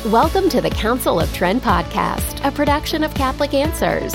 Welcome to the Council of Trent podcast, a production of Catholic Answers.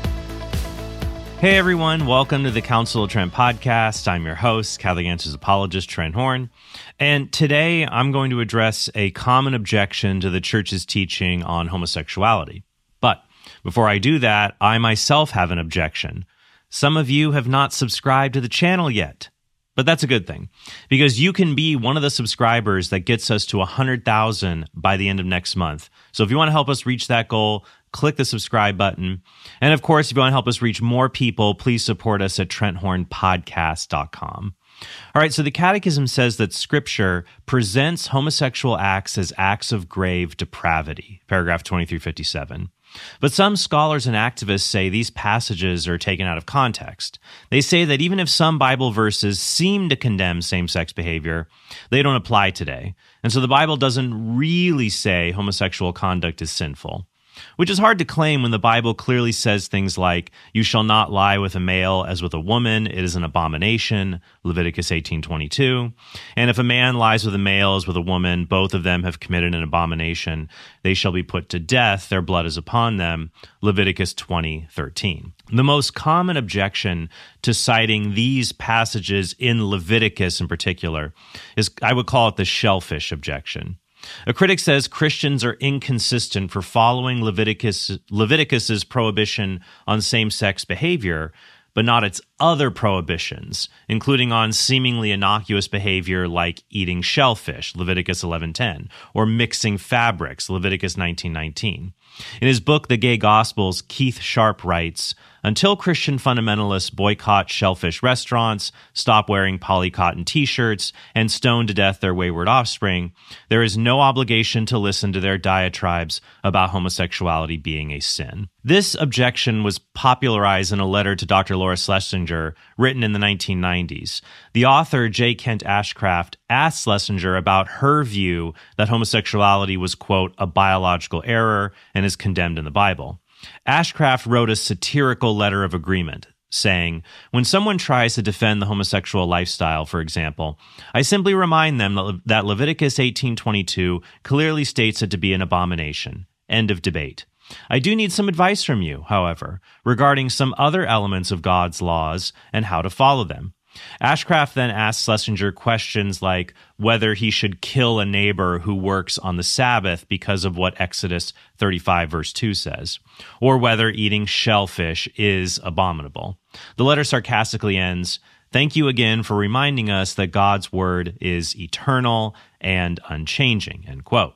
Hey everyone, welcome to the Council of Trent podcast. I'm your host, Catholic Answers apologist Trent Horn, and today I'm going to address a common objection to the Church's teaching on homosexuality. But before I do that, I myself have an objection. Some of you have not subscribed to the channel yet. But that's a good thing, because you can be one of the subscribers that gets us to 100,000 by the end of next month. So if you want to help us reach that goal, click the subscribe button. And of course, if you want to help us reach more people, please support us at TrentHornPodcast.com. All right, so the Catechism says that Scripture presents homosexual acts as acts of grave depravity, paragraph 2357. But some scholars and activists say these passages are taken out of context. They say that even if some Bible verses seem to condemn same-sex behavior, they don't apply today. And so the Bible doesn't really say homosexual conduct is sinful, which is hard to claim when the Bible clearly says things like, "You shall not lie with a male as with a woman, it is an abomination," Leviticus 18:22. And if a man lies with a male as with a woman, both of them have committed an abomination, they shall be put to death, their blood is upon them, Leviticus 20:13. The most common objection to citing these passages in Leviticus in particular is, I would call it the shellfish objection. A critic says Christians are inconsistent for following Leviticus's prohibition on same-sex behavior, but not its other prohibitions, including on seemingly innocuous behavior like eating shellfish, Leviticus 11:10, or mixing fabrics, Leviticus 19:19. In his book, The Gay Gospels, Keith Sharp writes, "Until Christian fundamentalists boycott shellfish restaurants, stop wearing polycotton t-shirts, and stone to death their wayward offspring, there is no obligation to listen to their diatribes about homosexuality being a sin." This objection was popularized in a letter to Dr. Laura Schlesinger, written in the 1990s. The author, J. Kent Ashcraft, asked Schlesinger about her view that homosexuality was, quote, "a biological error and is condemned in the Bible." Ashcraft wrote a satirical letter of agreement, saying, "When someone tries to defend the homosexual lifestyle, for example, I simply remind them that Leviticus 18:22 clearly states it to be an abomination. End of debate. I do need some advice from you, however, regarding some other elements of God's laws and how to follow them." Ashcraft then asked Schlesinger questions like whether he should kill a neighbor who works on the Sabbath because of what Exodus 35 verse 2 says, or whether eating shellfish is abominable. The letter sarcastically ends, "Thank you again for reminding us that God's word is eternal and unchanging," end quote.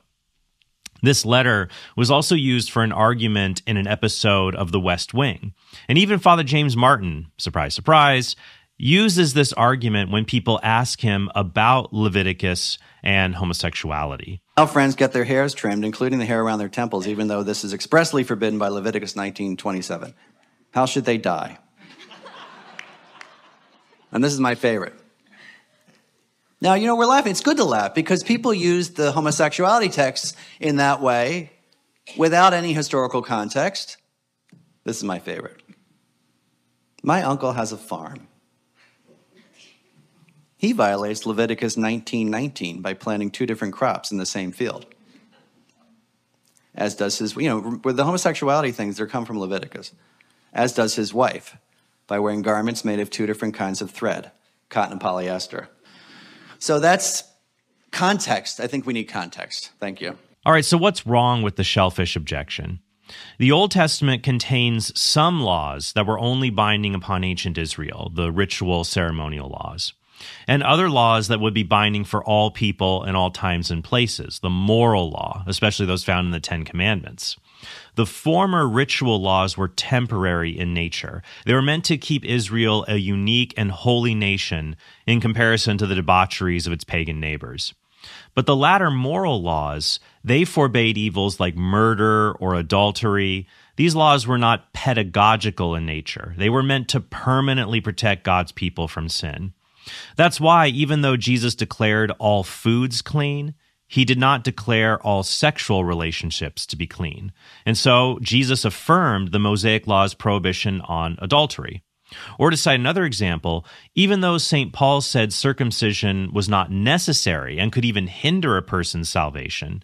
This letter was also used for an argument in an episode of The West Wing. And even Father James Martin, surprise, surprise, uses this argument when people ask him about Leviticus and homosexuality. How friends get their hairs trimmed, including the hair around their temples, even though this is expressly forbidden by Leviticus 19:27. How should they die? And this is my favorite. Now, we're laughing. It's good to laugh because people use the homosexuality texts in that way without any historical context. This is my favorite. My uncle has a farm. He violates Leviticus 19:19 by planting two different crops in the same field. As does his, with the homosexuality things, they come from Leviticus. As does his wife by wearing garments made of two different kinds of thread, cotton and polyester. So that's context. I think we need context. Thank you. All right, so what's wrong with the shellfish objection? The Old Testament contains some laws that were only binding upon ancient Israel, the ritual ceremonial laws, and other laws that would be binding for all people in all times and places, the moral law, especially those found in the Ten Commandments. The former ritual laws were temporary in nature. They were meant to keep Israel a unique and holy nation in comparison to the debaucheries of its pagan neighbors. But the latter moral laws, they forbade evils like murder or adultery. These laws were not pedagogical in nature. They were meant to permanently protect God's people from sin. That's why, even though Jesus declared all foods clean, he did not declare all sexual relationships to be clean. And so Jesus affirmed the Mosaic law's prohibition on adultery. Or to cite another example, even though St. Paul said circumcision was not necessary and could even hinder a person's salvation,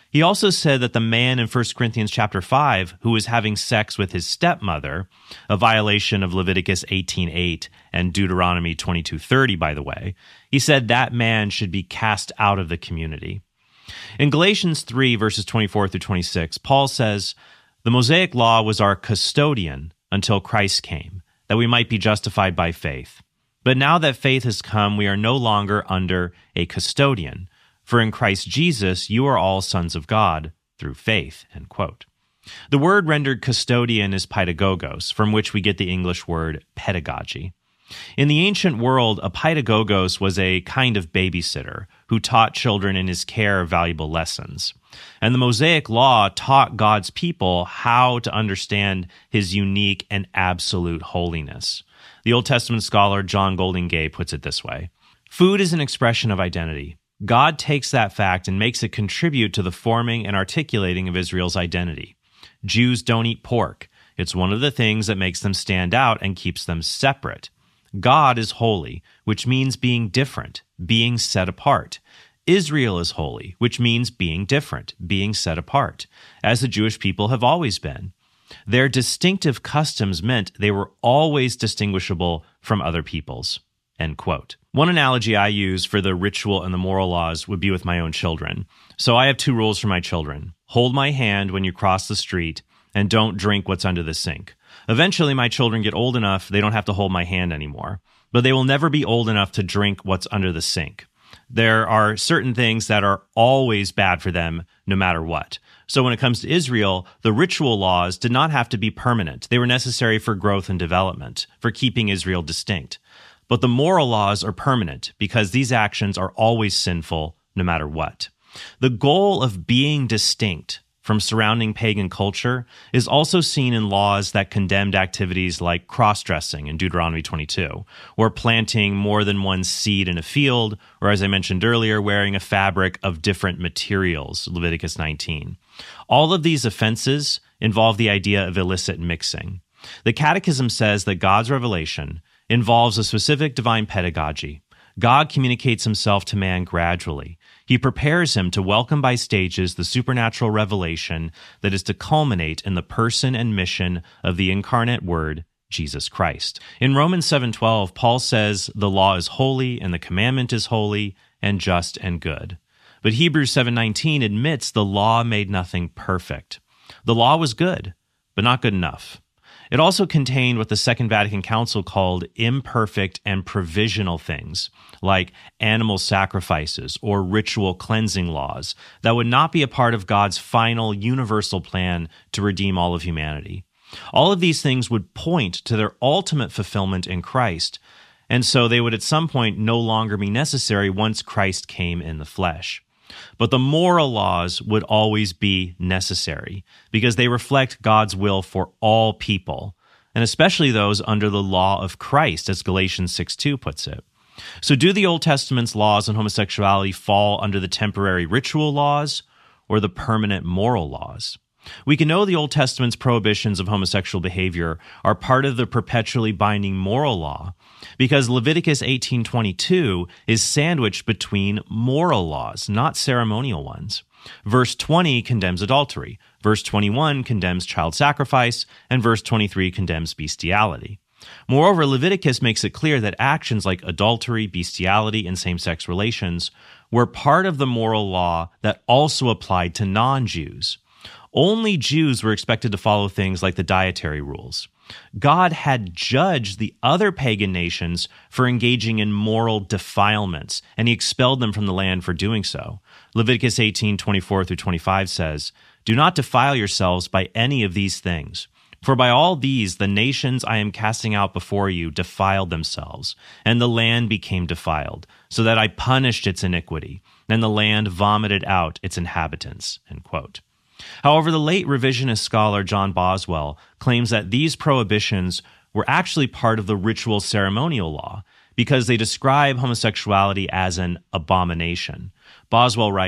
He also said that the man in 1 Corinthians chapter 5 who was having sex with his stepmother, a violation of Leviticus 18:8 and Deuteronomy 22:30, by the way, he said that man should be cast out of the community. In Galatians 3, verses 24 through 26, Paul says, "The Mosaic law was our custodian until Christ came, that we might be justified by faith. But now that faith has come, we are no longer under a custodian. For in Christ Jesus, you are all sons of God through faith." End quote. The word rendered custodian is paidagogos, from which we get the English word pedagogy. In the ancient world, a paidagogos was a kind of babysitter who taught children in his care valuable lessons. And the Mosaic law taught God's people how to understand his unique and absolute holiness. The Old Testament scholar John Goldingay puts it this way: "Food is an expression of identity. God takes that fact and makes it contribute to the forming and articulating of Israel's identity. Jews don't eat pork. It's one of the things that makes them stand out and keeps them separate. God is holy, which means being different, being set apart. Israel is holy, which means being different, being set apart, as the Jewish people have always been. Their distinctive customs meant they were always distinguishable from other peoples." End quote. One analogy I use for the ritual and the moral laws would be with my own children. So I have two rules for my children. Hold my hand when you cross the street, and don't drink what's under the sink. Eventually, my children get old enough they don't have to hold my hand anymore, but they will never be old enough to drink what's under the sink. There are certain things that are always bad for them, no matter what. So when it comes to Israel, the ritual laws did not have to be permanent. They were necessary for growth and development, for keeping Israel distinct. But the moral laws are permanent because these actions are always sinful, no matter what. The goal of being distinct from surrounding pagan culture is also seen in laws that condemned activities like cross-dressing in Deuteronomy 22, or planting more than one seed in a field, or as I mentioned earlier, wearing a fabric of different materials, Leviticus 19. All of these offenses involve the idea of illicit mixing. The Catechism says that God's revelation involves a specific divine pedagogy. God communicates himself to man gradually. He prepares him to welcome by stages the supernatural revelation that is to culminate in the person and mission of the incarnate Word, Jesus Christ. In Romans 7:12, Paul says the law is holy and the commandment is holy and just and good. But Hebrews 7:19 admits the law made nothing perfect. The law was good, but not good enough. It also contained what the Second Vatican Council called imperfect and provisional things, like animal sacrifices or ritual cleansing laws, that would not be a part of God's final universal plan to redeem all of humanity. All of these things would point to their ultimate fulfillment in Christ, and so they would at some point no longer be necessary once Christ came in the flesh. But the moral laws would always be necessary because they reflect God's will for all people, and especially those under the law of Christ, as Galatians 6:2 puts it. So do the Old Testament's laws on homosexuality fall under the temporary ritual laws or the permanent moral laws? We can know the Old Testament's prohibitions of homosexual behavior are part of the perpetually binding moral law because Leviticus 18:22 is sandwiched between moral laws, not ceremonial ones. Verse 20 condemns adultery, verse 21 condemns child sacrifice, and verse 23 condemns bestiality. Moreover, Leviticus makes it clear that actions like adultery, bestiality, and same-sex relations were part of the moral law that also applied to non-Jews. Only Jews were expected to follow things like the dietary rules. God had judged the other pagan nations for engaging in moral defilements, and he expelled them from the land for doing so. Leviticus 18:24-25 says, "Do not defile yourselves by any of these things. For by all these the nations I am casting out before you defiled themselves, and the land became defiled, so that I punished its iniquity, and the land vomited out its inhabitants." End quote. However, the late revisionist scholar John Boswell claims that these prohibitions were actually part of the ritual ceremonial law because they describe homosexuality as an abomination. Boswell writes,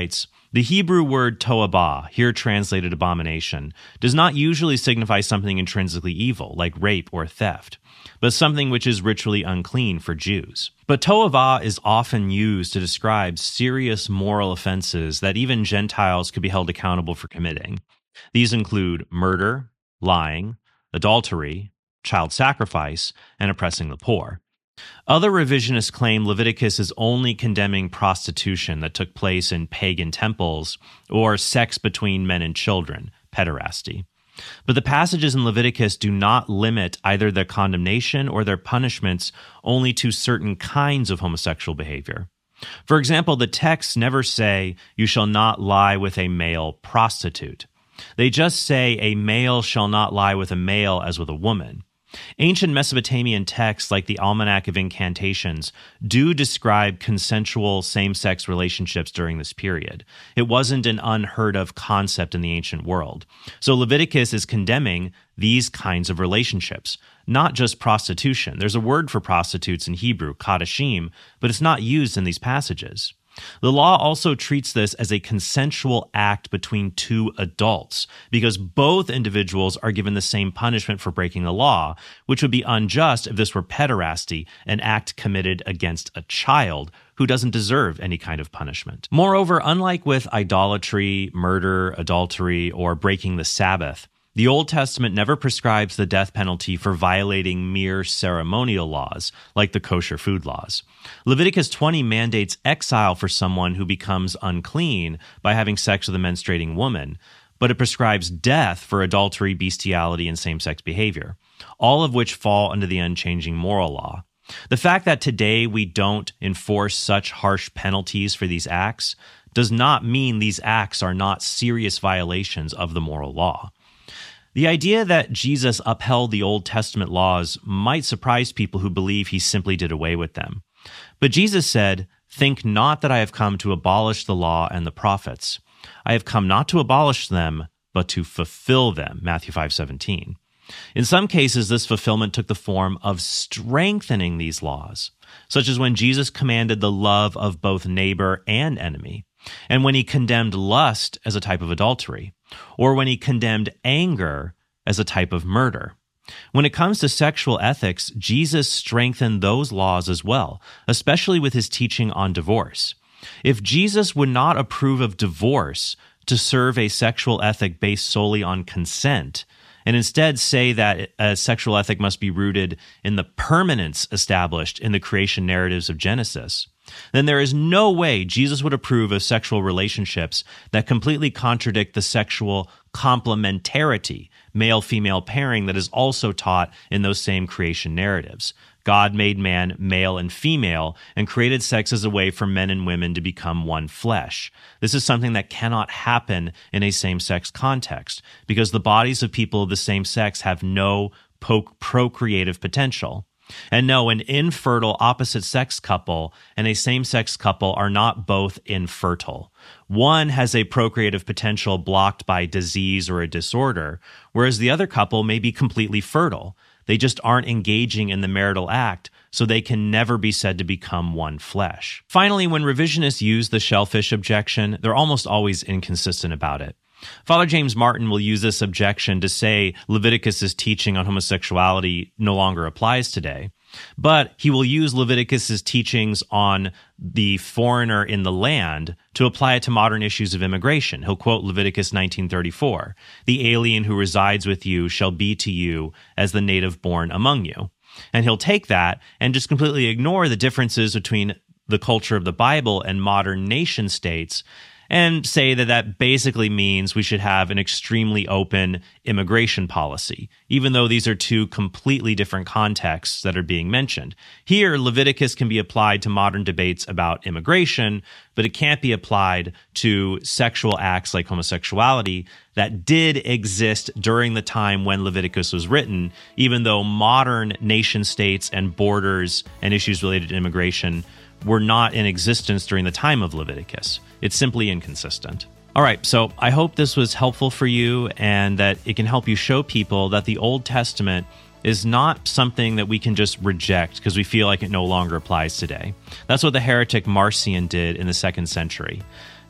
The Hebrew word to'abah, here translated abomination, does not usually signify something intrinsically evil, like rape or theft, but something which is ritually unclean for Jews. But to'abah is often used to describe serious moral offenses that even Gentiles could be held accountable for committing. These include murder, lying, adultery, child sacrifice, and oppressing the poor. Other revisionists claim Leviticus is only condemning prostitution that took place in pagan temples or sex between men and children, pederasty. But the passages in Leviticus do not limit either their condemnation or their punishments only to certain kinds of homosexual behavior. For example, the texts never say, "You shall not lie with a male prostitute." They just say, "A male shall not lie with a male as with a woman." Ancient Mesopotamian texts like the Almanac of Incantations do describe consensual same-sex relationships during this period. It wasn't an unheard of concept in the ancient world. So Leviticus is condemning these kinds of relationships, not just prostitution. There's a word for prostitutes in Hebrew, kadashim, but it's not used in these passages. The law also treats this as a consensual act between two adults, because both individuals are given the same punishment for breaking the law, which would be unjust if this were pederasty, an act committed against a child who doesn't deserve any kind of punishment. Moreover, unlike with idolatry, murder, adultery, or breaking the Sabbath, the Old Testament never prescribes the death penalty for violating mere ceremonial laws, like the kosher food laws. Leviticus 20 mandates exile for someone who becomes unclean by having sex with a menstruating woman, but it prescribes death for adultery, bestiality, and same-sex behavior, all of which fall under the unchanging moral law. The fact that today we don't enforce such harsh penalties for these acts does not mean these acts are not serious violations of the moral law. The idea that Jesus upheld the Old Testament laws might surprise people who believe he simply did away with them. But Jesus said, "Think not that I have come to abolish the law and the prophets. I have come not to abolish them, but to fulfill them," Matthew 5:17. In some cases, this fulfillment took the form of strengthening these laws, such as when Jesus commanded the love of both neighbor and enemy, and when he condemned lust as a type of adultery, or when he condemned anger as a type of murder. When it comes to sexual ethics, Jesus strengthened those laws as well, especially with his teaching on divorce. If Jesus would not approve of divorce to serve a sexual ethic based solely on consent, and instead say that a sexual ethic must be rooted in the permanence established in the creation narratives of Genesis, then there is no way Jesus would approve of sexual relationships that completely contradict the sexual complementarity, male-female pairing that is also taught in those same creation narratives. God made man male and female and created sex as a way for men and women to become one flesh. This is something that cannot happen in a same-sex context because the bodies of people of the same sex have no procreative potential. And no, an infertile opposite-sex couple and a same-sex couple are not both infertile. One has a procreative potential blocked by disease or a disorder, whereas the other couple may be completely fertile. They just aren't engaging in the marital act, so they can never be said to become one flesh. Finally, when revisionists use the shellfish objection, they're almost always inconsistent about it. Father James Martin will use this objection to say Leviticus's teaching on homosexuality no longer applies today, but he will use Leviticus's teachings on the foreigner in the land to apply it to modern issues of immigration. He'll quote Leviticus 19:34, "The alien who resides with you shall be to you as the native born among you." And he'll take that and just completely ignore the differences between the culture of the Bible and modern nation states and say that that basically means we should have an extremely open immigration policy, even though these are two completely different contexts that are being mentioned. Here, Leviticus can be applied to modern debates about immigration, but it can't be applied to sexual acts like homosexuality that did exist during the time when Leviticus was written, even though modern nation states and borders and issues related to immigration were not in existence during the time of Leviticus. It's simply inconsistent. All right, so I hope this was helpful for you and that it can help you show people that the Old Testament is not something that we can just reject because we feel like it no longer applies today. That's what the heretic Marcion did in the 2nd century.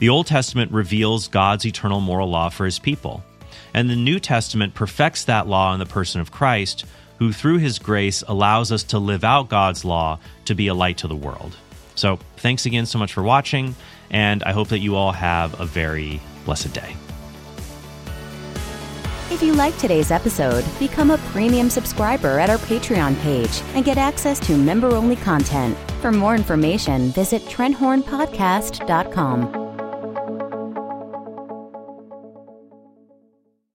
The Old Testament reveals God's eternal moral law for his people, and the New Testament perfects that law in the person of Christ, who through his grace allows us to live out God's law to be a light to the world. So thanks again so much for watching, and I hope that you all have a very blessed day. If you like today's episode, become a premium subscriber at our Patreon page and get access to member-only content. For more information, visit TrentHornPodcast.com.